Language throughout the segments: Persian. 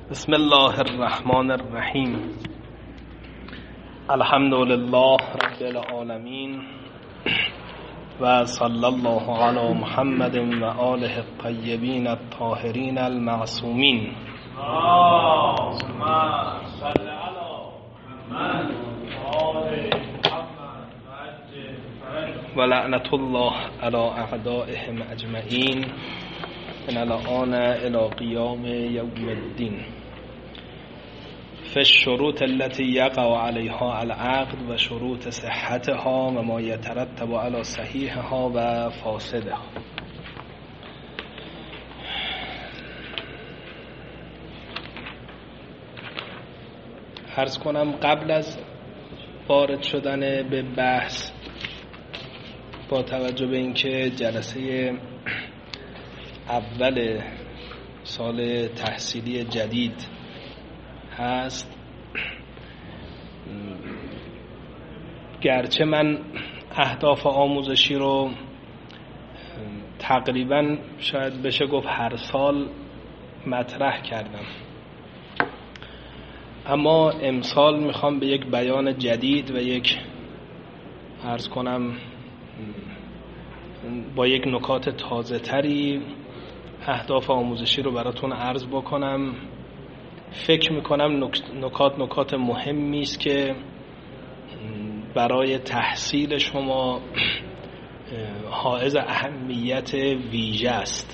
بسم الله الرحمن الرحیم. الحمد لله رب العالمین و صلی الله علی محمد و آله الطیبین الطاهرین المعصومین. اللهم صل علی محمد و آل محمد و لعنت الله علی اعدائهم اجمعین من الآن الی قیام یوم الدین. فی الشروط التي يقع عليها العقد و شروط صحتها و ما يترتب على صحیحها و فاسدها. عرض کنم قبل از وارد شدن به بحث، با توجه به اینکه جلسه اول سال تحصیلی جدید هست، گرچه من اهداف آموزشی رو تقریبا شاید بشه گفت هر سال مطرح کردم، اما امسال میخوام به یک بیان جدید و یک عرض کنم با یک نکات تازه تری اهداف آموزشی رو براتون عرض بکنم. فکر میکنم نکات مهمی است که برای تحصیل شما حائز اهمیت ویژه است.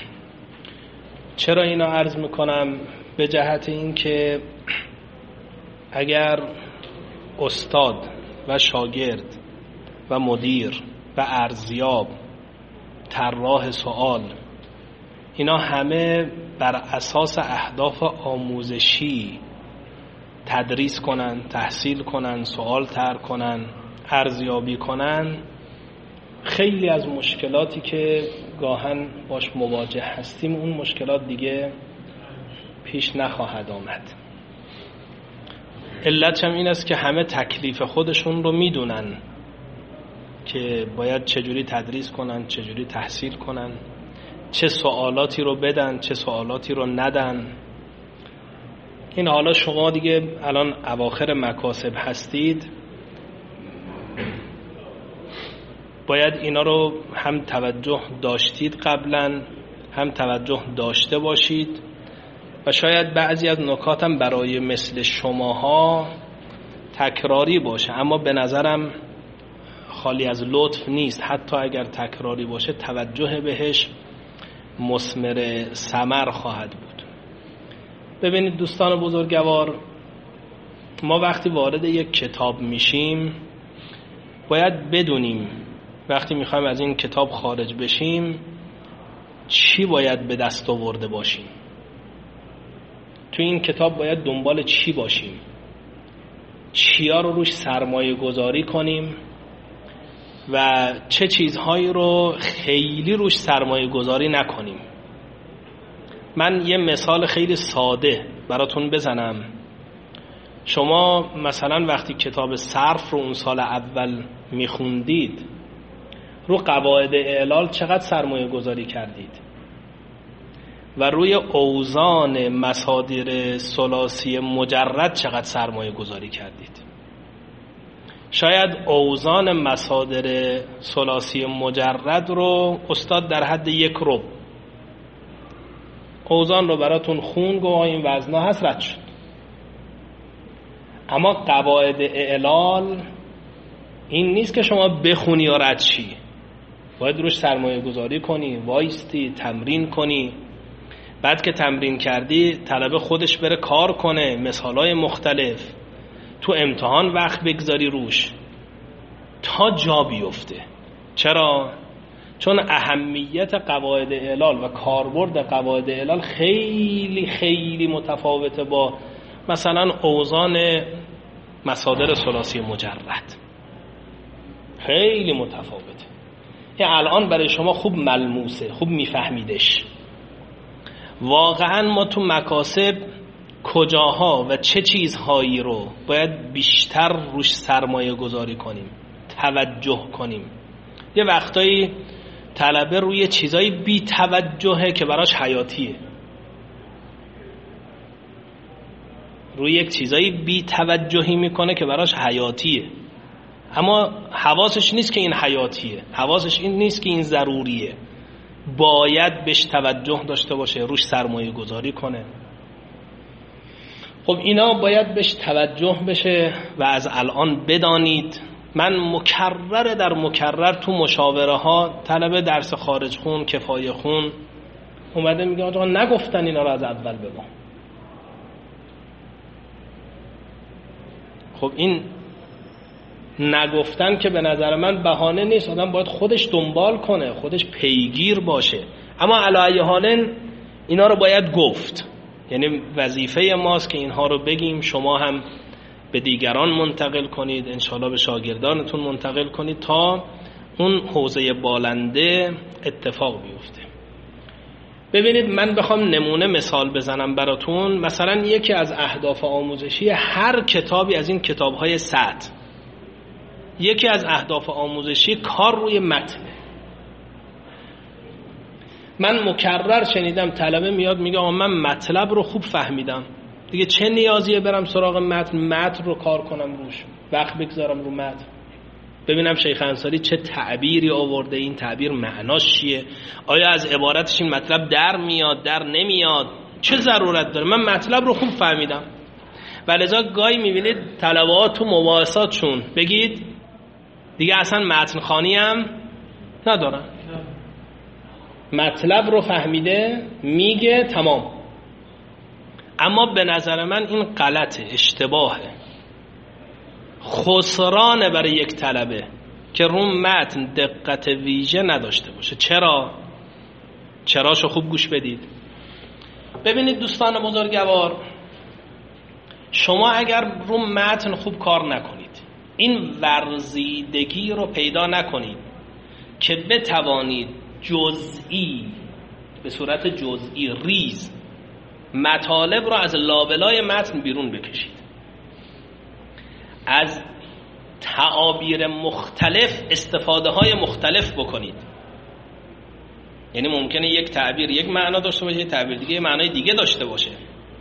چرا اینا عرض میکنم؟ به جهت این که اگر استاد و شاگرد و مدیر و ارزیاب، طراح سوال، اینا همه بر اساس اهداف آموزشی تدریس کنن، تحصیل کنن، سوال طرح کنن، ارزیابی کنن، خیلی از مشکلاتی که گاهن باش مواجه هستیم اون مشکلات دیگه پیش نخواهد آمد. علتش هم این است که همه تکلیف خودشون رو میدونن که باید چجوری تدریس کنن، چجوری تحصیل کنن، چه سوالاتی رو بدن، چه سوالاتی رو ندن. این حالا شما دیگه الان اواخر مکاسب هستید، باید اینا رو هم توجه داشتید قبلا، هم توجه داشته باشید و شاید بعضی از نکاتم برای مثل شماها تکراری باشه، اما به نظرم خالی از لطف نیست. حتی اگر تکراری باشه توجه بهش مثمر ثمر خواهد بود. ببینید دوستان بزرگوار، ما وقتی وارد یک کتاب میشیم باید بدونیم وقتی میخوایم از این کتاب خارج بشیم چی باید به دست آورده باشیم، تو این کتاب باید دنبال چی باشیم، چیا رو روش سرمایه گذاری کنیم و چه چیزهایی رو خیلی روش سرمایه گذاری نکنیم. من یه مثال خیلی ساده براتون بزنم. شما مثلا وقتی کتاب صرف رو اون سال اول میخوندید، رو قواعد اعلال چقدر سرمایه گذاری کردید و روی اوزان مصادر ثلاثی مجرد چقدر سرمایه گذاری کردید؟ شاید اوزان مصادر ثلاثی مجرد رو استاد در حد 1/4 اوزان رو براتون خون، گوه این وزنها هست، رد شد. اما قواعد اعلال این نیست که شما بخونی یا رد شی، باید روش سرمایه گذاری کنی، وایستی، تمرین کنی. بعد که تمرین کردی طلبه خودش بره کار کنه، مثالای مختلف، تو امتحان وقت بگذاری روش تا جا بیفته. چرا؟ چون اهمیت قواعد اعلال و کاربرد قواعد اعلال خیلی خیلی متفاوته با مثلا اوزان مصادر ثلاثی مجرد، خیلی متفاوته. این الان برای شما خوب ملموسه، خوب میفهمیدش. واقعا ما تو مکاسب کجاها و چه چیزهایی رو باید بیشتر روش سرمایه گذاری کنیم، توجه کنیم. یه وقتایی طلبه روی چیزایی بی توجهه که براش حیاتیه. روی یک چیزایی بی توجهی میکنه که براش حیاتیه، اما حواسش نیست که این حیاتیه، حواسش این نیست که این ضروریه، باید بهش توجه داشته باشه، روش سرمایه گذاری کنه. خب اینا باید بهش توجه بشه و از الان بدانید. من مکرر تو مشاوره ها طلبه درس خارج خون، کفایه خون اومده میگه آقا نگفتن اینا رو از اول بگم. خب این نگفتن که به نظر من بهانه نیست، آدم باید خودش دنبال کنه، خودش پیگیر باشه. اما علی ای حال اینا رو باید گفت، یعنی وظیفه ماست که اینها رو بگیم، شما هم به دیگران منتقل کنید، انشاءالله به شاگردانتون منتقل کنید تا اون حوزه بالنده اتفاق بیفته. ببینید من بخوام نمونه مثال بزنم براتون، مثلا یکی از اهداف آموزشی هر کتابی از این کتاب‌های سطح، یکی از اهداف آموزشی کار روی متن. من مکرر شنیدم طلبه میاد میگه آقا من مطلب رو خوب فهمیدم، دیگه چه نیازیه برم سراغ متن رو کار کنم روش، وقت بگذارم رو متن، ببینم شیخ انصاری چه تعبیری آورده، این تعبیر معناش چیه، آیا از عبارتش این مطلب در میاد در نمیاد، چه ضرورت داره، من مطلب رو خوب فهمیدم. ولذا گاهی میبینید طلبه ها تو مباحثاتشون بگید دیگه اصلا متن خوانی هم ندارن، مطلب رو فهمیده میگه تمام. اما به نظر من این غلطه، اشتباهه، خسرانه برای یک طلبه که رو متن دقت ویژه نداشته باشه. چراشو خوب گوش بدید. ببینید دوستان بزرگوار، شما اگر رو متن خوب کار نکنید، این ورزیدگی رو پیدا نکنید که بتوانید جزئی، به صورت جزئی ریز مطالب رو از لابلای متن بیرون بکشید، از تعابیر مختلف استفاده های مختلف بکنید. یعنی ممکنه یک تعبیر یک معنا داشته باشه، یک تعبیر دیگه یک معنای دیگه داشته باشه.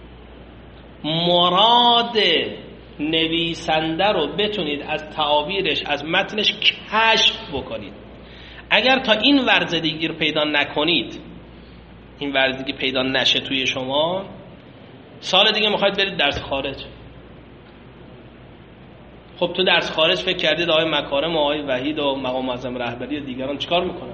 مراد نویسنده رو بتونید از تعابیرش، از متنش کشف بکنید. اگر تا این ورزیدگی رو پیدا نکنید، این ورزیدگی پیدا نشه توی شما، سال دیگه میخواید برید درس خارج. خب تو درس خارج فکر کردید آقای مکارم و آقای وحید و مقام معظم رهبری و دیگران چیکار میکنن؟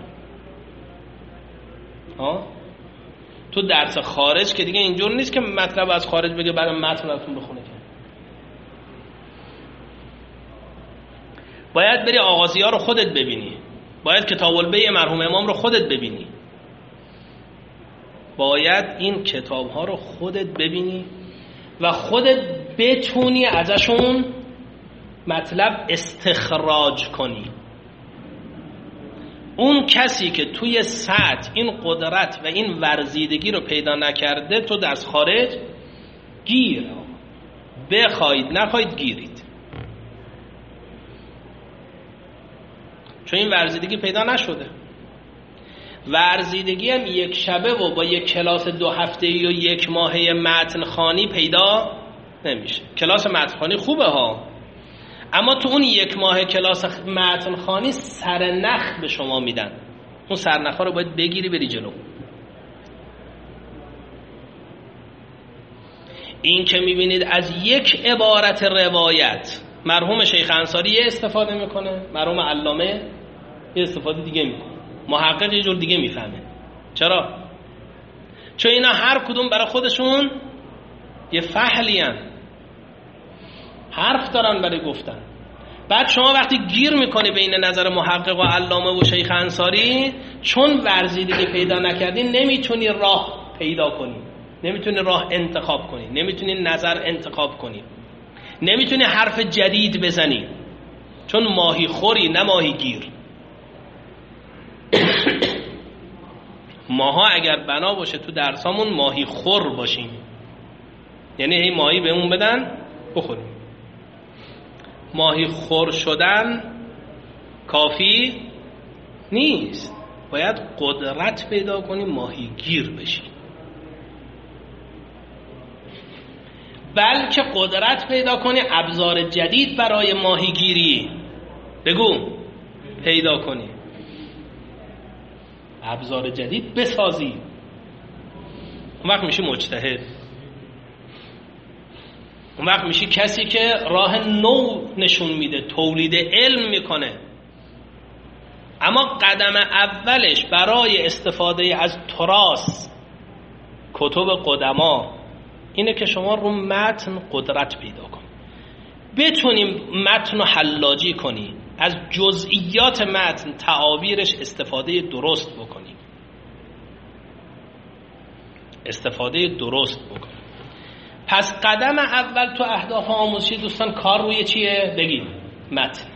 تو درس خارج که دیگه اینجور نیست که مطلب از خارج بگه برای متن براتون بخونه، که باید بری آغازی‌ها رو خودت ببینی، باید کتاب البیع مرحوم امام رو خودت ببینی، باید این کتاب‌ها رو خودت ببینی و خودت بتونی ازشون مطلب استخراج کنی. اون کسی که توی سطح این قدرت و این ورزیدگی رو پیدا نکرده، تو درس خارج گیر، بخواید نخواید گیرید، چون این ورزیدگی پیدا نشده. ورزیدگی هم یک شبه و با یک کلاس 2 هفته‌ای و 1 ماهه متن خوانی پیدا نمیشه. کلاس متن خوانی خوبه ها، اما تو اون 1 ماه کلاس متن خوانی سرنخ به شما میدن، اون سرنخ ها رو باید بگیری بری جلو. این که میبینید از یک عبارت روایت مرحوم شیخ انصاری یه استفاده میکنه، مرحوم علامه یه استفاده دیگه میکنه، محقق یه جور دیگه میفهمه. چرا؟ چون اینا هر کدوم برای خودشون یه فحلی هن، حرف دارن برای گفتن. بعد شما وقتی گیر میکنی بین نظر محقق و علامه و شیخ انصاری، چون ورزیدگی پیدا نکردی نمیتونی راه پیدا کنی، نمیتونی راه انتخاب کنی، نمیتونی نظر انتخاب کنی، نمیتونی حرف جدید بزنی، چون ماهی خوری نه ماهی گیر. ماها اگر بنا باشه تو درسامون ماهی خور باشیم، یعنی هی ماهی بهمون بدن بخوریم. ماهی خور شدن کافی نیست، باید قدرت پیدا کنیم ماهی گیر بشیم. بلکه قدرت پیدا کنی ابزار جدید برای ماهیگیری بگو پیدا کنی، ابزار جدید بسازی. اون وقت میشی مجتهد، اون وقت میشی کسی که راه نو نشون میده، تولید علم میکنه. اما قدم اولش برای استفاده از تراث کتب قدما اینه که شما رو متن قدرت پیدا کنی، بتونیم متن رو حلاجی کنی، از جزئیات متن تعابیرش استفاده درست بکنی، استفاده درست بکنی. پس قدم اول تو اهداف آموزشی دوستان کار روی چیه؟ بگید متن.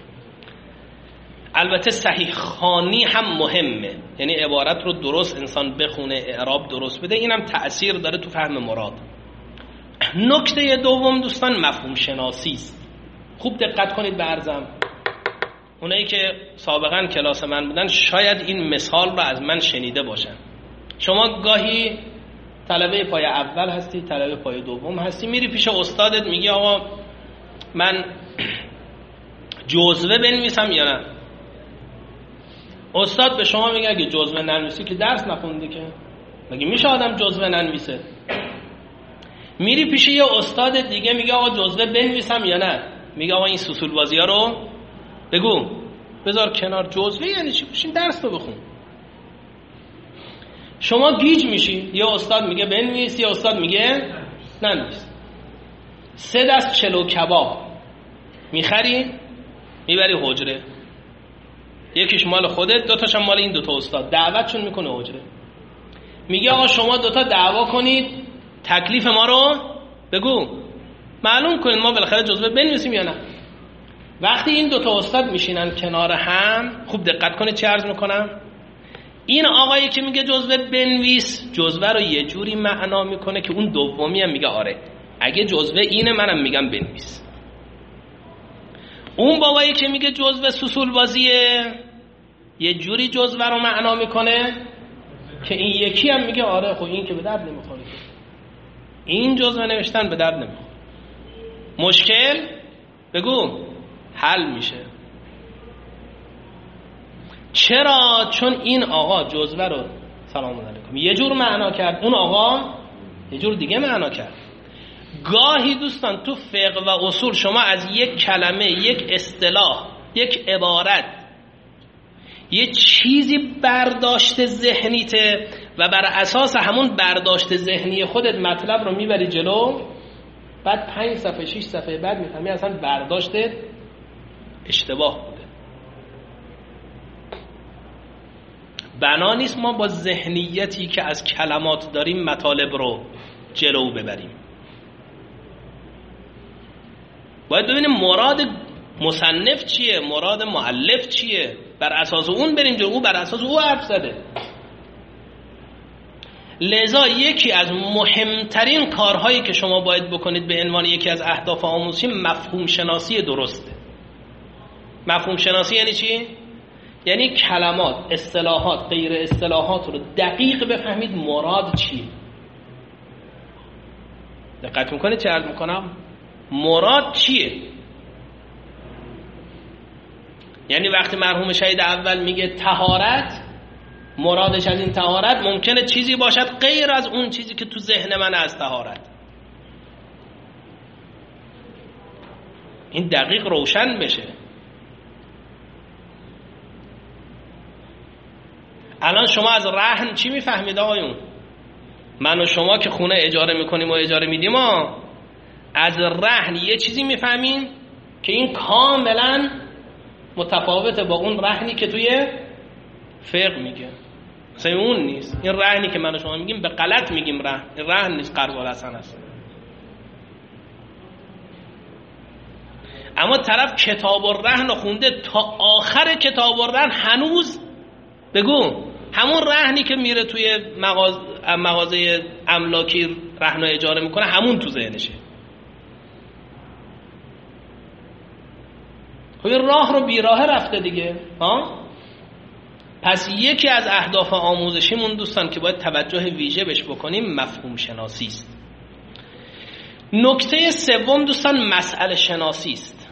البته صحیح خوانی هم مهمه، یعنی عبارت رو درست انسان بخونه، اعراب درست بده، اینم تأثیر داره تو فهم مراد. نکته دوم دوستان مفهوم شناسی است. خوب دقت کنید به عرضم. اونایی که سابقا کلاس من بودن شاید این مثال رو از من شنیده باشن. شما گاهی طلبه پای اول هستی، طلبه پای دوم هستی، میری پیش استادت میگی آقا من جزوه بنویسم یا نه؟ استاد به شما میگه اگه جزوه ننویسی که درس نخوندی که. مگه میشه آدم جزوه ننویسه؟ میری پیش یه استاد دیگه میگه آقا جزوه بنویسم یا نه؟ میگه آقا این سوسول بازی ها رو بگو بذار کنار. جزوه یعنی چی؟ بشین درس رو بخون. شما گیج میشی، یه استاد میگه بنویس، یه استاد میگه ننویس. 3 دست چلو کباب میخری میبری حجره، یکیش مال خودت، 2 تاشم مال این 2 تا استاد. دعوتشون میکنه حجره، میگه آقا شما 2 تا دعوا کنید، تکلیف ما رو بگو معلوم کنید، ما بالاخره جزوه بنویسیم یا نه. وقتی این 2 تا استاد میشینن کنار هم، خوب دقت کنید چه عرض میکنم. این آقایی که میگه جزوه بنویس، جزوه رو یه جوری معنا میکنه که اون دومی هم میگه آره اگه جزوه اینه منم میگم بنویس. اون بابایی که میگه جزوه سوسول بازیه یه جوری جزوه رو معنا میکنه که این یکی هم میگه آره خب این که به درد نمیخوره، این جزوه نوشتن به درد نمیخوره. مشکل بگو حل میشه. چرا؟ چون این آقا جزوه رو سلام علیکم یه جور معنا کرد، اون آقا یه جور دیگه معنا کرد. گاهی دوستان تو فقه و اصول شما از یک کلمه، یک اصطلاح، یک عبارت، یه چیزی برداشت ذهنیته و بر اساس همون برداشت ذهنی خودت مطلب رو میبری جلو، بعد 5 صفحه 6 صفحه بعد میفهمی اصلا برداشتت اشتباه بوده. بنا نیست ما با ذهنیتی که از کلمات داریم مطالب رو جلو ببریم. باید ببینیم مراد مصنف چیه، مراد مؤلف چیه، بر اساس اون بریم جلو. بر اساس او حرف زده. لذا یکی از مهمترین کارهایی که شما باید بکنید به عنوان یکی از اهداف آموزشی مفهوم شناسی درسته. مفهوم شناسی یعنی چی؟ یعنی کلمات، اصطلاحات، غیر اصطلاحات رو دقیق بفهمید مراد چیه. دقت میکنید چه عرض میکنم؟ مراد چیه؟ یعنی وقتی مرحوم شهید اول میگه طهارت، مرادش از این طهارت ممکنه چیزی باشد غیر از اون چیزی که تو ذهن من از طهارت. این دقیق روشن بشه. الان شما از رهن چی میفهمید آقایون؟ من و شما که خونه اجاره میکنیم و اجاره میدیم، ما از رهن یه چیزی میفهمیم که این کاملا متفاوته با اون رهنی که توی فقه میگه. مثلا اون نیست. این رهنی که من و شما میگیم به غلط میگیم رهن. این رهن نیست، قرض الحسن است. اما طرف کتاب الرهن خونده تا آخر کتاب الرهن، هنوز بگو همون رهنی که میره توی مغازه املاکی رهن و اجاره میکنه همون تو ذهنشه. خب این راه رو بیراه رفته دیگه. پس یکی از اهداف آموزشیمون دوستان که باید توجه ویژه بهش بکنیم مفهوم شناسی است. نکته سوم دوستان مسئله شناسی است.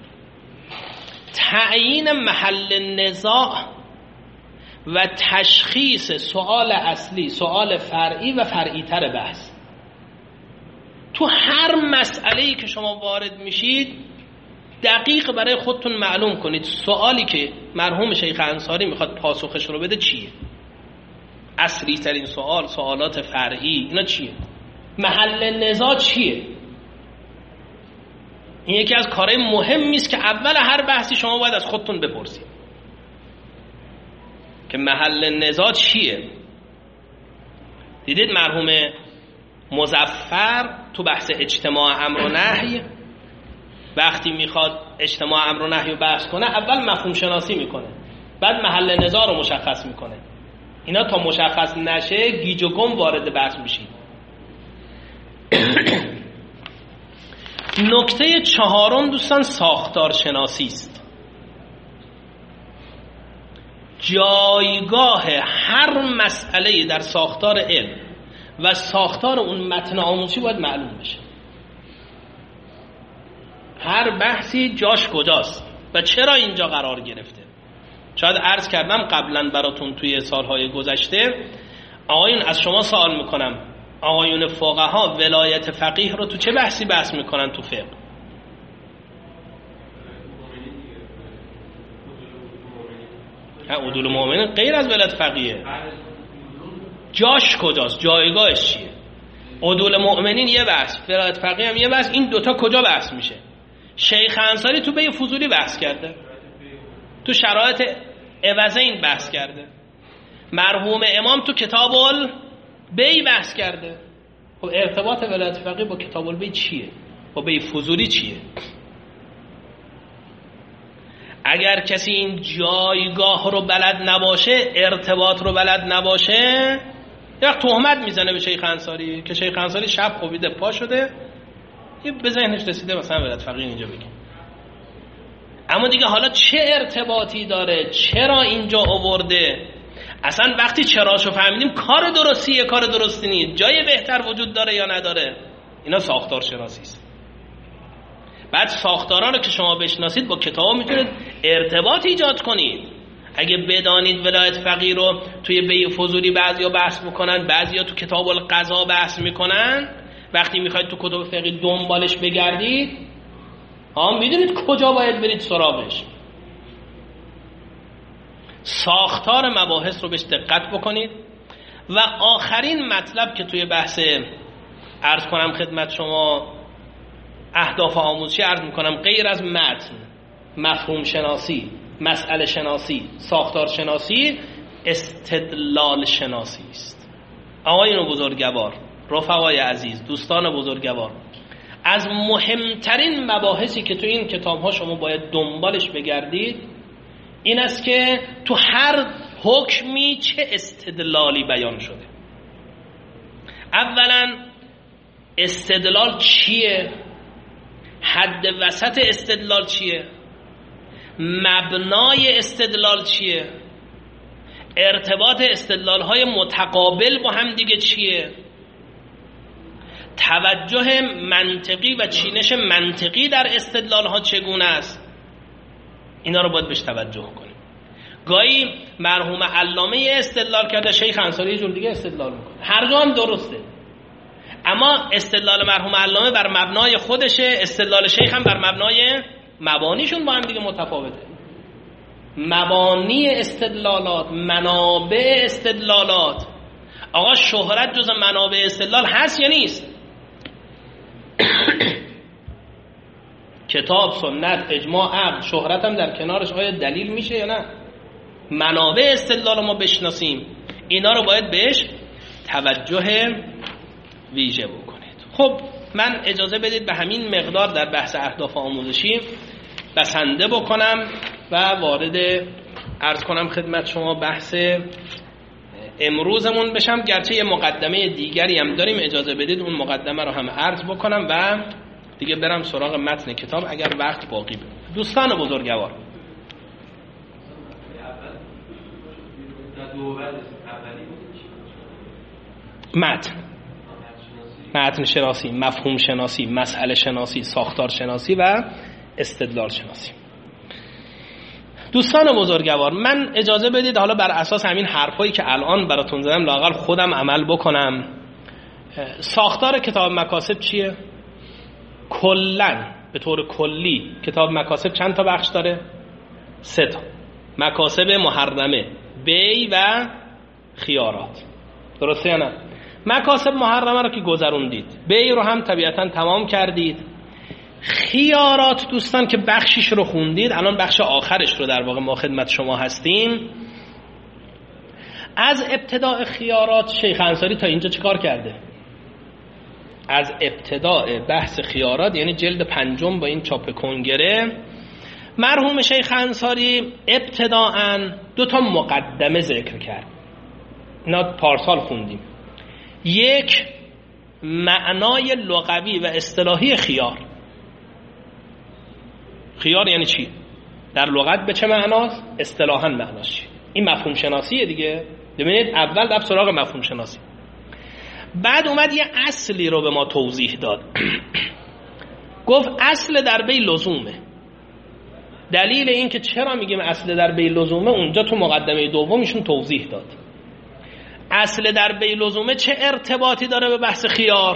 تعیین محل نزاع و تشخیص سوال اصلی، سوال فرعی و فرعی تر بحث. تو هر مسئله‌ای که شما وارد میشید دقیق برای خودتون معلوم کنید سوالی که مرحوم شیخ انصاری میخواد پاسخش رو بده چیه. اصلی ترین سوال، سوالات فرعی، اینا چیه؟ محل نزاع چیه؟ این یکی از کارهای مهمی است که اول هر بحثی شما باید از خودتون بپرسید که محل نزاع چیه. دیدید مرحوم مظفر تو بحث اجتماع امر و نهی وقتی میخواد اجتماع امر و نهی رو بحث کنه اول مفهوم شناسی میکنه، بعد محل نزاع رو مشخص میکنه. اینا تا مشخص نشه گیج و گم وارد بحث میشید. نکته چهارم دوستان ساختار شناسی است. جایگاه هر مسئله در ساختار علم و ساختار اون متن آموزشی باید معلوم بشه. هر بحثی جاش کجاست و چرا اینجا قرار گرفته. شاید عرض کردم قبلا براتون توی سالهای گذشته، آقایون از شما سوال میکنم آقایون فقها ولایت فقیه رو تو چه بحثی بحث میکنن تو فقه؟ عدول المؤمنین غیر از ولایت فقیه. جاش کجاست؟ جایگاهش چیه؟ عدول المؤمنین یه بحث، ولایت فقیه هم یه بحث. این دوتا کجا بحث میشه؟ شیخ انصاری تو بی فضولی بحث کرده، تو شرایط عوضین بحث کرده، مرحوم امام تو کتاب البی بحث کرده. خب ارتباط ولایت فقیه با کتاب البی چیه؟ با بی فضولی چیه؟ اگر کسی این جایگاه رو بلد نباشه، ارتباط رو بلد نباشه، یک تهمت میزنه به شیخ انصاری که شیخ انصاری شب خوابیده پا شده، یه به ذهنش رسیده مثلا ولایت فقیه اینجا بگیم. اما دیگه حالا چه ارتباطی داره، چرا اینجا آورده، اصلا وقتی چراشو فهمیدیم کار درستیه کار درستی نیست، جای بهتر وجود داره یا نداره، اینا ساختار شناسی است. بعد ساختارا رو که شما بشناسید با کتاب میتونید ارتباط ایجاد کنید. اگه بدانید ولایت فقیه رو توی بی فضولی بعضیا بحث میکنن، بعضیا تو کتاب القضا بحث میکنن، وقتی میخواید تو کتب فقهی دنبالش بگردید میدونید کجا باید برید سراغش. ساختار مباحث رو بهش دقت بکنید. و آخرین مطلب که توی بحث عرض کنم خدمت شما اهداف آموزشی عرض میکنم، غیر از متن، مفهوم شناسی، مسئله شناسی، ساختار شناسی، استدلال شناسی است. آقایون بزرگوار، رفقای عزیز، دوستان بزرگوار، از مهمترین مباحثی که تو این کتاب ها شما باید دنبالش بگردید این است که تو هر حکمی چه استدلالی بیان شده. اولا استدلال چیه؟ حد وسط استدلال چیه؟ مبنای استدلال چیه؟ ارتباط استدلال های متقابل با هم دیگه چیه؟ توجه منطقی و چینش منطقی در استدلال ها چگونه است؟ اینا رو باید بهش توجه کنیم. گاهی مرحوم علامه استدلال کرده، شیخ انصاری یه جور دیگه استدلال میکنه، هر جا هم درسته، اما استدلال مرحوم علامه بر مبنای خودشه، استدلال شیخ هم بر مبنای مبانیشون با هم دیگه متفاوته. مبانی استدلالات، منابع استدلالات. آقا شهرت جز منابع استدلال هست یا نیست؟ کتاب، سنت، اجماع، عقل، شهرت هم در کنارش آیا دلیل میشه یا نه؟ منابع استدلال ما بشناسیم، اینا رو باید بهش توجه ویژه بکنید. خب من اجازه بدید به همین مقدار در بحث اهداف آموزشی بسنده بکنم و وارد عرض کنم خدمت شما بحث امروزمون بشم، گرچه یه مقدمه دیگری هم داریم، اجازه بدید اون مقدمه رو هم عرض بکنم و دیگه برم سراغ متن کتاب اگر وقت باقی بمونه. دوستان بزرگوار، متن متن شناسی، مفهوم شناسی، مسئله شناسی، ساختار شناسی و استدلال شناسی. دوستان بزرگوار، من اجازه بدید حالا بر اساس همین حرفایی که الان براتون زدم لااقل خودم عمل بکنم. ساختار کتاب مکاسب چیه؟ کلاً به طور کلی کتاب مکاسب چند تا بخش داره؟ 3 تا. مکاسب محرمه، بی و خیارات. درسته یا نه؟ مکاسب محرمه رو که گذروندید، بی رو هم طبیعتاً تمام کردید. خیارات دوستان که بخشیش رو خوندید، الان بخش آخرش رو در واقع ما خدمت شما هستیم. از ابتداء خیارات شیخ انصاری تا اینجا چیکار کرده؟ از ابتداء بحث خیارات یعنی جلد 5 با این چاپ کنگره، مرحوم شیخ انصاری ابتداءً 2 تا مقدمه ذکر کرد. اینا پارسال خوندیم. یک، معنای لغوی و اصطلاحی خیار. خیار یعنی چی؟ در لغت به چه معناست؟ اصطلاحاً معناش چی؟ این مفهوم شناسیه دیگه. ببینید اول رفت سراغ مفهوم شناسی، بعد اومد یه اصلی رو به ما توضیح داد. گفت اصل در بی لزومه. دلیل این که چرا میگیم اصل در بی لزومه اونجا تو مقدمه دومشون توضیح داد. اصل در بی لزومه چه ارتباطی داره به بحث خیار؟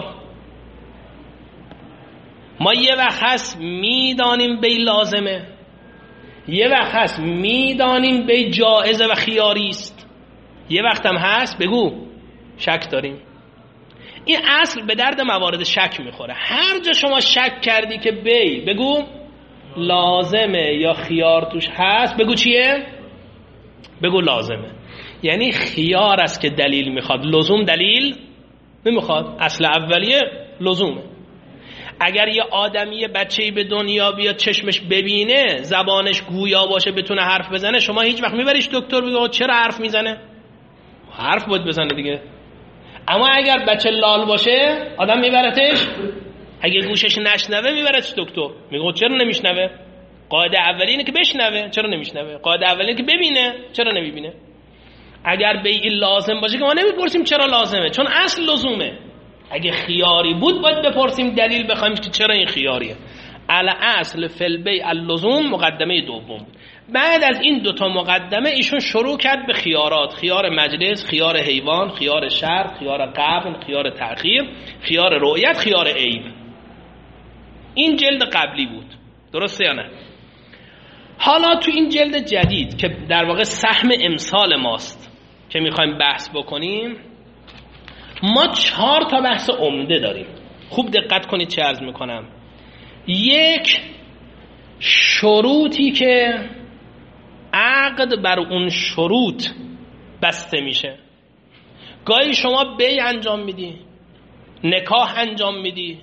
ما یه وقت هست میدانیم بی لازمه، یه وقت هست میدانیم بی جائزه و خیاری است، یه وقت هم هست بگو شک داریم. این اصل به درد موارد شک میخوره. هر جا شما شک کردی که بی بگو لازمه یا خیار توش هست، بگو چیه؟ بگو لازمه. یعنی خیار است که دلیل میخواد، لزوم دلیل نمیخواد. اصل اولیه لزومه. اگر یه آدمی بچه‌ای به دنیا بیاد چشمش ببینه، زبانش گویا باشه، بتونه حرف بزنه، شما هیچ وقت میبریش دکتر بگه چرا حرف میزنه؟ حرف باید بزنه دیگه. اما اگر بچه لال باشه آدم میبرتش، اگه گوشش نشنوه میبرتش دکتر، میگه چرا نمیشنوه؟ قاعده اولی اینه که بشنوه، چرا نمیشنوه؟ قاعده اولی اینه که ببینه، چرا نمیبینه؟ اگر به این لازم باشه که ما نمیپرسیم چرا لازمه، چون اصل لزومه. اگه خیاری بود باید بپرسیم دلیل بخوایم که چرا این خیاریه. الاصل فی البیع اللزوم مقدمه دوم. بعد از این 2 تا مقدمه ایشون شروع کرد به خیارات: خیار مجلس، خیار حیوان، خیار شرط، خیار قبل، خیار تأخیر، خیار رؤیت، خیار عیب. این جلد قبلی بود، درسته یا نه؟ حالا تو این جلد جدید که در واقع سهم امسال ماست که میخوایم بحث بکنیم، ما 4 تا بحث عمده داریم. خوب دقت کنید چه عرض میکنم. یک، شروطی که عقد بر اون شروط بسته میشه. گاهی شما بی انجام میدی، نکاح انجام میدی،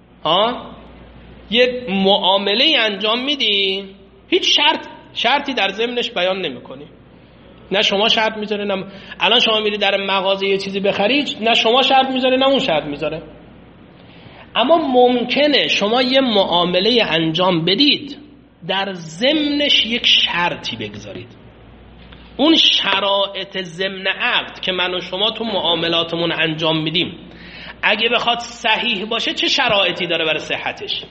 یه معامله انجام میدی، هیچ شرطی در ضمنش بیان نمیکنی. نه شما شرط میذاره، نه الان شما میری در مغازه یه چیزی بخری، نه شما شرط میذاره نه اون شرط میذاره. اما ممکنه شما یه معامله انجام بدید، در ضمنش یک شرطی بگذارید. اون شرایط ضمن عقد که من و شما تو معاملاتمون انجام میدیم، اگه بخواد صحیح باشه چه شرایطی داره برای صحتش؟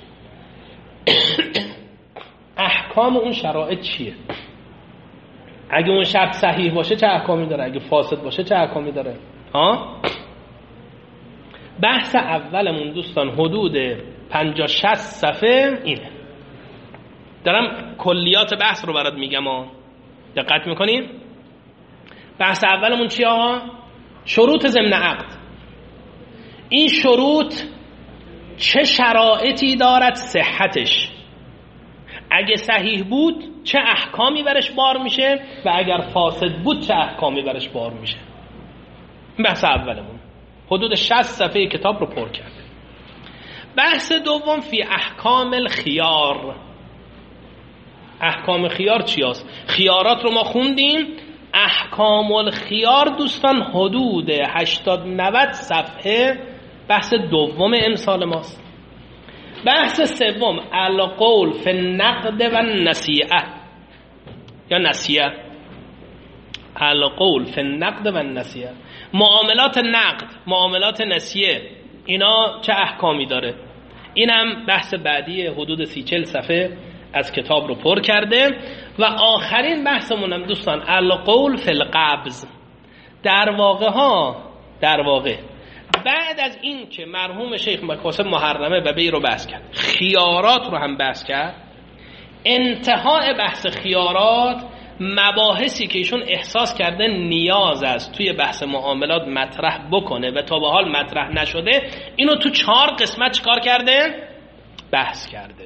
احکام اون شرایط چیه؟ اگه اون شرط صحیح باشه چه احکامی داره؟ اگه فاسد باشه چه احکامی داره؟ بحث اولمون دوستان حدود 50-60 صفحه اینه. دارم کلیات بحث رو برات میگم، دقت میکنیم؟ بحث اولمون چیه آقا؟ شروط ضمن عقد. این شروط چه شرایطی دارد صحتش؟ اگه صحیح بود چه احکامی برش بار میشه و اگر فاسد بود چه احکامی برش بار میشه؟ بحث اولمون حدود 60 صفحه کتاب رو پر کرد. بحث دوم فی احکام الخیار. احکام خیار چی هست؟ خیارات رو ما خوندیم. احکام الخیار دوستان حدود 80-90 صفحه بحث دوم امسال ماست. بحث سوم القول فی النقد و النسیه یا نسیه. القول فی النقد و النسیه، معاملات نقد، معاملات نسیه اینا چه احکامی داره. اینم بحث بعدی حدود 30-40 صفحه از کتاب رو پر کرده. و آخرین بحثمونم دوستان القول فی القبض. در واقع بعد از این که مرحوم شیخ مکاسب محرمه و بی رو بحث کرد، خیارات رو هم بحث کرد، انتهای بحث خیارات مباحثی که ایشون احساس کرده نیاز است توی بحث معاملات مطرح بکنه و تا به حال مطرح نشده، اینو تو 4 قسمت چیکار کرده؟ بحث کرده.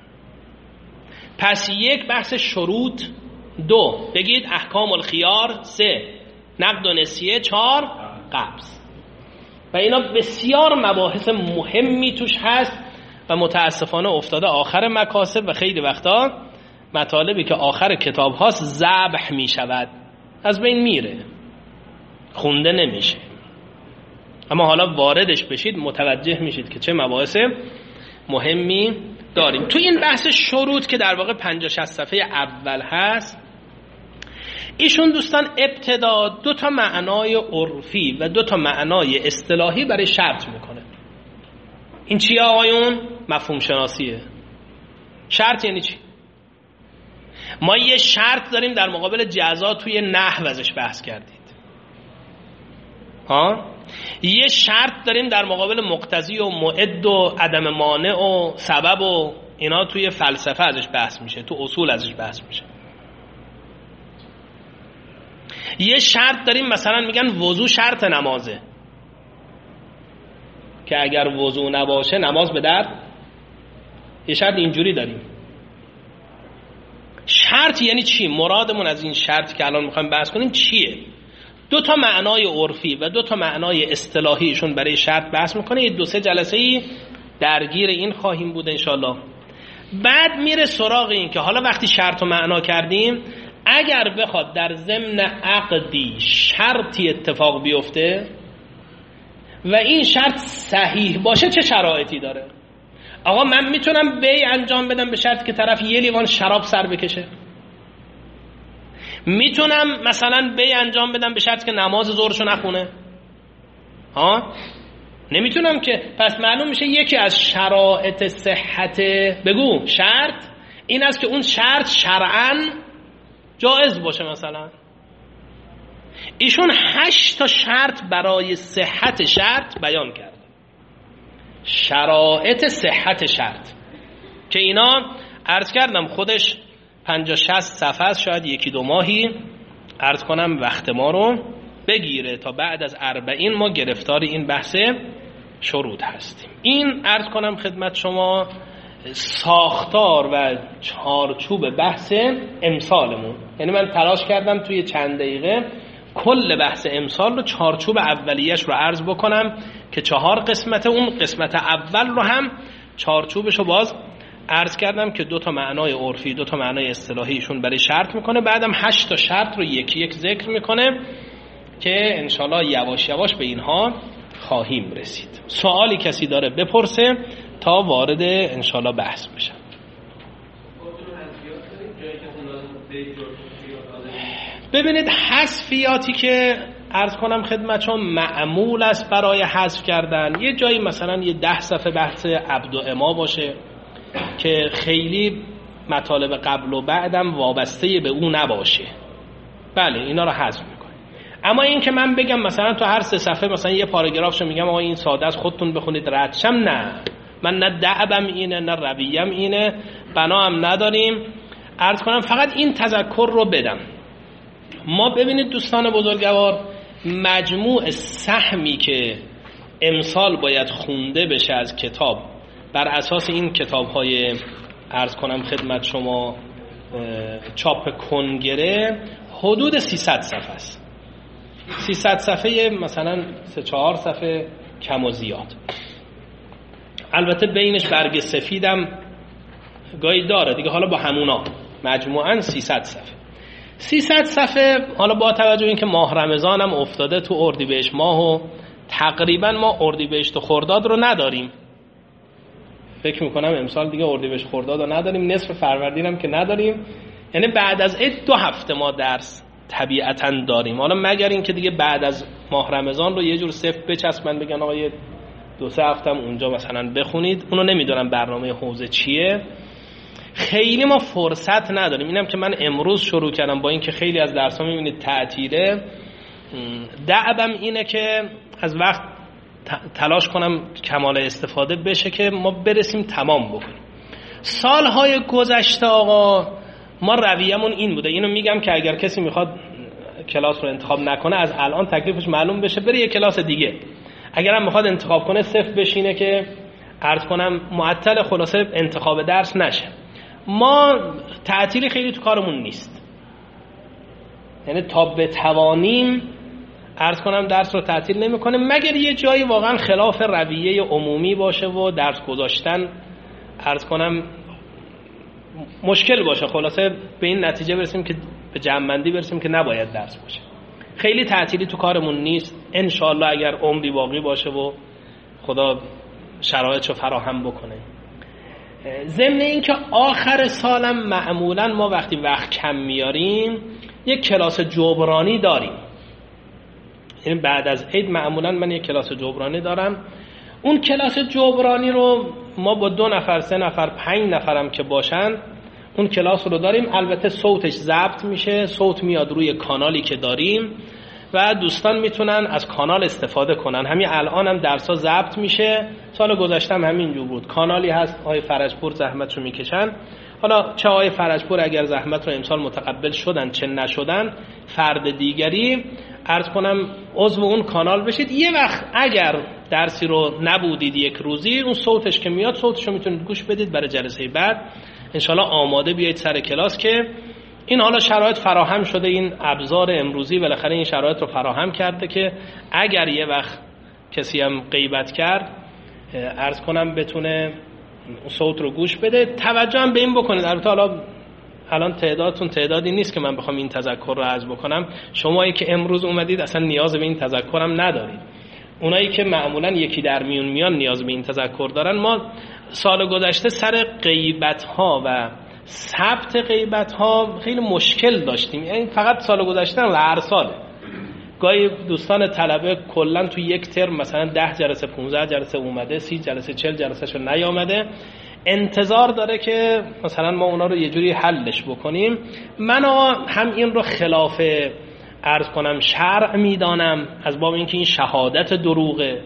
پس 1 بحث شروط، 2 بگید احکام الخیار، 3 نقد و نسیه، 4 قبض. و اینا بسیار مباحث مهمی توش هست و متاسفانه افتاده آخر مکاسب و خیلی وقتا مطالبی که آخر کتاب هاست ذبح می شود، از بین میره، خونده نمیشه. اما حالا واردش بشید متوجه میشید که چه مباحث مهمی داریم. تو این بحث شروط که در واقع 50-60 صفحه اول هست، ایشون دوستان ابتدا 2 تا معنای عرفی و 2 تا معنای اصطلاحی برای شرط میکنه. این چیه آقایون؟ مفهوم شناسیه. شرط یعنی چی؟ ما یه شرط داریم در مقابل جزا، توی نحو ازش بحث کردید. یه شرط داریم در مقابل مقتضی و معد و عدم مانع و سبب و اینا، توی فلسفه ازش بحث میشه، تو اصول ازش بحث میشه. یه شرط داریم مثلا میگن وضو شرط نمازه، که اگر وضو نباشه نماز به در. یه شرط اینجوری داریم. شرط یعنی چی؟ مرادمون از این شرط که الان میخوایم بحث کنیم چیه؟ 2 تا معنای عرفی و 2 تا معنای اصطلاحیشون برای شرط بحث میکنه. یه 2-3 جلسه‌ای درگیر این خواهیم بود انشالله. بعد میره سراغ این که حالا وقتی شرط و معنا کردیم، اگر بخواد در ضمن عقدی شرطی اتفاق بیفته و این شرط صحیح باشه چه شرایطی داره؟ آقا من میتونم بیع انجام بدم به شرط که طرف 1 لیوان شراب سر بکشه. میتونم مثلا بیع انجام بدم به شرط که نماز ظهرشو نخونه. نمیتونم که. پس معلوم میشه یکی از شرایط صحت بگو شرط این است که اون شرط شرعاً جائز باشه. مثلا ایشون 8 تا شرط برای صحت شرط بیان کرد. شرایط صحت شرط که اینا عرض کردم خودش 50-60 صفحه است، شاید 1-2 ماهی عرض کنم وقت ما رو بگیره تا بعد از 40 ما گرفتار این بحث شروط هستیم. این عرض کنم خدمت شما ساختار و چارچوب بحث امسالمون. یعنی من تلاش کردم توی چند دقیقه کل بحث امسال رو، چارچوب اولیش رو عرض بکنم که 4 قسمت، اون قسمت اول رو هم چارچوبش رو باز عرض کردم که 2 تا معنای عرفی 2 تا معنای اصطلاحیشون برای شرط میکنه. بعدم 8 تا شرط رو یکی یک ذکر میکنه که انشالله یواش یواش به اینها خواهیم رسید. سوالی کسی داره بپرسه تا وارد انشالله بحث بشم. ببینید حذفیاتی که عرض کنم خدمتشون معمول است برای حذف کردن، یه جایی مثلا یه 10 صفحه بحث عبد و اما باشه که خیلی مطالب قبل و بعدم وابسته به اون نباشه، بله اینا رو حذف میکنه. اما این که من بگم مثلا تو هر 3 صفحه مثلا یه پاراگرافشو میگم آقا این ساده است خودتون بخونید ردشم، نه، من نه دعبم اینه نه رویم اینه، بنا هم نداریم. عرض کنم فقط این تذکر رو بدم. ما ببینید دوستان بزرگوار، مجموع سهمی که امسال باید خونده بشه از کتاب بر اساس این کتاب‌های عرض کنم خدمت شما چاپ کنگره حدود 300 صفحه است. 300 صفحه مثلا 3-4 صفحه کم و زیاد. البته بینش برگ سفیدم گاهی داره دیگه، حالا با همونا مجموعاً 300 صفحه. 300 صفحه حالا با توجه این که ماه رمضان هم افتاده تو اردیبهشت ماه و تقریبا ما اردیبهشت و خرداد رو نداریم، فکر میکنم امسال دیگه اردیبهشت خرداد رو نداریم، نصف فروردین هم که نداریم، یعنی بعد از عید 2 هفته ما درس طبیعتاً داریم. حالا مگر این که دیگه بعد از ماه رمضان رو یه جور صفر بچسبن بگن آقا یه 2-3 هفتم اونجا مثلا بخونید. اونو نمیدونم برنامه حوزه چیه، خیلی ما فرصت نداریم. اینم که من امروز شروع کردم با اینکه خیلی از درس‌ها می‌بینید تعطیله، دعوام اینه که از وقت تلاش کنم کمال استفاده بشه که ما برسیم تمام بکنیم. سالهای گذشته آقا ما رویه‌مون این بوده، اینو میگم که اگر کسی میخواد کلاس رو انتخاب نکنه از الان تکلیفش معلوم بشه، بره یه کلاس دیگه. اگر هم میخواد انتخاب کنه صفر بشینه که عرض کنم معطل خلاصه انتخاب درس نشه. ما تعطیلی خیلی تو کارمون نیست، یعنی تا بتوانیم عرض کنم درس رو تعطیل نمی‌کنه، مگر یه جایی واقعا خلاف رویه عمومی باشه و درس گذاشتن عرض کنم مشکل باشه. خلاصه به این نتیجه برسیم که به جمع‌بندی برسیم که نباید درس باشه. خیلی تعطیلی تو کارمون نیست، انشالله اگر عمری باقی باشه و خدا شرایطشو فراهم بکنه. ضمن این که آخر سالم معمولا ما وقتی وقت کم میاریم یک کلاس جبرانی داریم، یعنی بعد از عید معمولا من یک کلاس جبرانی دارم. اون کلاس جبرانی رو ما با 2 نفر 3 نفر 5 نفرم که باشن اون کلاس رو داریم. البته صوتش ضبط میشه، صوت میاد روی کانالی که داریم و دوستان میتونن از کانال استفاده کنن. همین الان هم درسا ضبط میشه، سال گذشته هم همینجور بود. کانالی هست آقای فرجپور زحمت رو میکشن، حالا چه آقای فرجپور اگر زحمت رو امسال متقبل شدن چه نشدن، فرد دیگری عرض کنم عضو اون کانال بشید. یه وقت اگر درسی رو نبودید یک روزی، اون صوتش که میاد صوتش رو میتونید گوش بدید برای جلسه بعد انشالله آماده بیایید سر کلاس که این حالا شرایط فراهم شده. این ابزار امروزی بالاخره این شرایط رو فراهم کرده که اگر یه وقت کسی هم غیبت کرد عرض کنم بتونه صوت رو گوش بده. توجه هم به این بکنید، البته الان تعدادتون تعدادی نیست که من بخوام این تذکر رو عرض بکنم. شمایی که امروز اومدید اصلا نیاز به این تذکرم ندارید، اونایی که معمولا یکی در میون میان نیاز به این تذکر دارن. ما سال گذشته سر غیبت ها و ثبت غیبت ها خیلی مشکل داشتیم، یعنی فقط سال گذشته و هر ساله. گاهی دوستان طلبه کلا تو یک ترم مثلا 10 جلسه 15 جلسه اومده، 30 جلسه 40 جلسه شو نیامده، انتظار داره که مثلا ما اونا رو یه جوری حلش بکنیم. من هم این رو خلاف عرض کنم شرع میدانم، از باب اینکه این شهادت دروغه،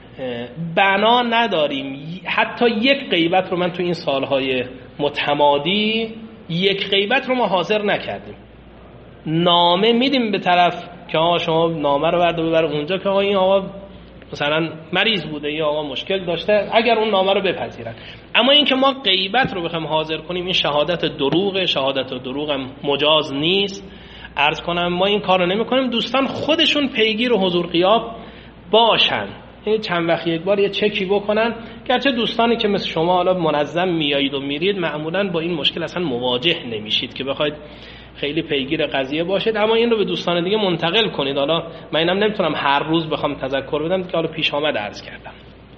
بنا نداریم. حتی یک غیبت رو من تو این سالهای متمادی یک غیبت رو ما حاضر نکردیم. نامه میدیم به طرف که آقا شما نامه رو ببر اونجا که آقا این آقا مثلا مریض بوده یا آقا مشکل داشته، اگر اون نامه رو بپذیرن. اما این که ما غیبت رو بخوایم حاضر کنیم این شهادت دروغه، شهادت دروغ هم مجاز نیست. عرض کنم ما این کار رو نمی کنیم، دوستان خودشون پیگیر و حضور غیاب باشن، یعنی چند وقت یک بار یه چکی بکنن. گرچه دوستانی که مثل شما حالا منظم میایید و میرید معمولا با این مشکل اصلا مواجه نمیشید که بخواید خیلی پیگیر قضیه باشید، اما این رو به دوستان دیگه منتقل کنید. حالا من اینم نمیتونم هر روز بخوام تذکر بدم که حالا پیش آمد عرض کردم.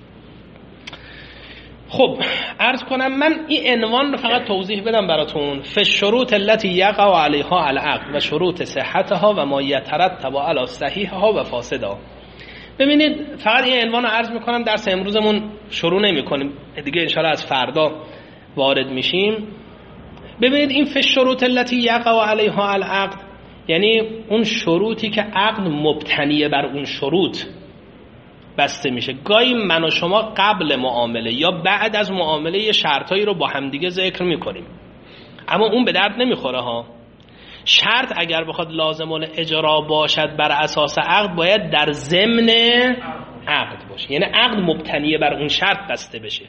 خب عرض کنم من این عنوان رو فقط توضیح بدم براتون. فالشروط التي یقع علیها العقد و شروط صحتها و ما یترتب علی صحیحها و فاسدها. ببینید فقط این عنوان رو عرض میکنم، درس امروزمون شروع نمیکنیم دیگه، انشاءالله از فردا وارد میشیم. ببینید این فالشروط التي یقع علیها العقد یعنی اون شروطی که عقد مبتنیه بر اون شروط بسته میشه. گاهی من و شما قبل معامله یا بعد از معامله یه شرطایی رو با همدیگه ذکر میکنیم، اما اون به درد نمیخوره ها. شرط اگر بخواد لازم الاجرا باشد بر اساس عقد باید در ضمن عقد باشه، یعنی عقد مبتنیه بر اون شرط بسته بشه.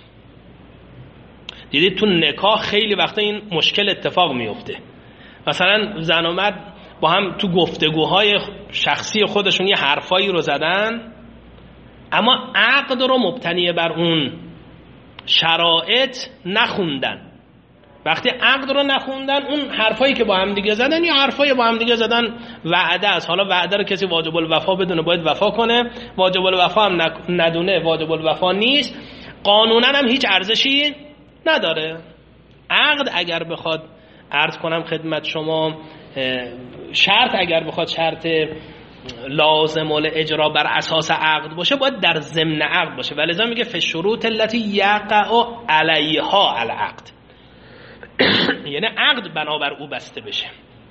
دیدید تو نکاح خیلی وقتا این مشکل اتفاق میفته، مثلا زن و مرد با هم تو گفتگوهای شخصی خودشون یه حرفایی رو زدن اما عقد رو مبتنی بر اون شرایط نخوندن. وقتی عقد رو نخوندن اون حرفایی که با هم دیگه زدن یا حرفای با هم دیگه زدن وعده است. حالا وعده رو کسی واجب الوفا بدونه باید وفا کنه، واجب الوفا هم ندونه واجب الوفا نیست، قانونا هم هیچ ارزشی نداره. عقد اگر بخواد عرض کنم خدمت شما، شرط اگر بخواد شرط لازم الاجرا بر اساس عقد باشه، باید در ضمن عقد باشه. ولذا میگه فی الشروط التي یقع علیها العقد، یعنی عقد بنابر او بسته بشه.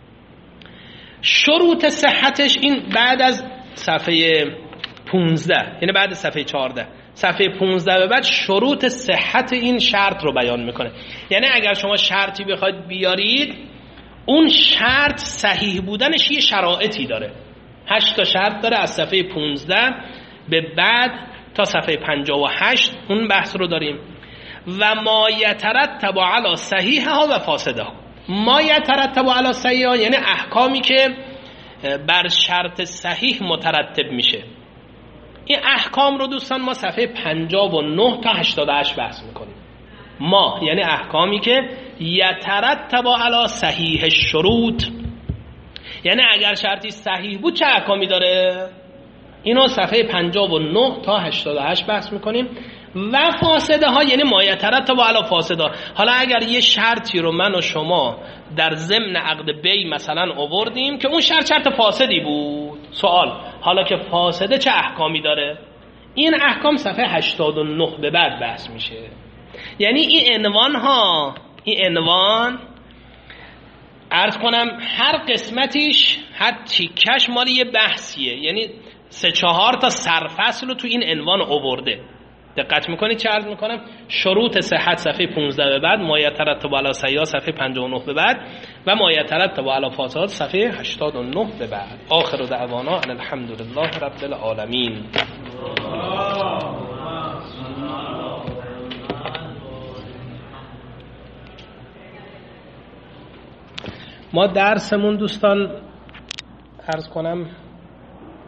شروط صحتش این بعد از صفحه 15، یعنی بعد صفحه 14، صفحه 15 به بعد شروط صحت این شرط رو بیان میکنه. یعنی اگر شما شرطی بخواید بیارید، اون شرط صحیح بودنش یه شرایطی داره. 8 تا شرط داره، از صفحه 15 به بعد تا صفحه 58 اون بحث رو داریم. و ما یترتب علی صحیحها و فاسدها. ما یترتب علی صحیحها یعنی احکامی که بر شرط صحیح مترتب میشه. این احکام رو دوستان ما صفحه 59 تا 88 بحث میکنیم. ما یعنی احکامی که یترتب علی صحیح الشروط، یعنی اگر شرطی صحیح بود چه احکامی داره، اینو صفحه 59 تا 88 بحث میکنیم. و فاسده ها یعنی ما یترتب علی فاسده ها. حالا اگر یه شرطی رو من و شما در ضمن عقد بی مثلا آوردیم که اون شرط فاسدی بود، سوال حالا که فاسده چه احکامی داره، این احکام صفحه 89 به بعد بحث میشه. یعنی این عنوان ها، این عنوان عرض کنم هر قسمتیش هر تیکش مال یه بحثیه، یعنی 3-4 تا سرفصل رو تو این عنوان آورده. دقت میکنید چه عرض میکنم؟ شروط صحت صفحه 15 به بعد، ما یترتب علی صحیحها صفحه 59 به بعد و ما یترتب علی فاسدها صفحه 89 به بعد. آخر دعوانا ان الحمدلله رب العالمین. ما درسمون دوستان عرض کنم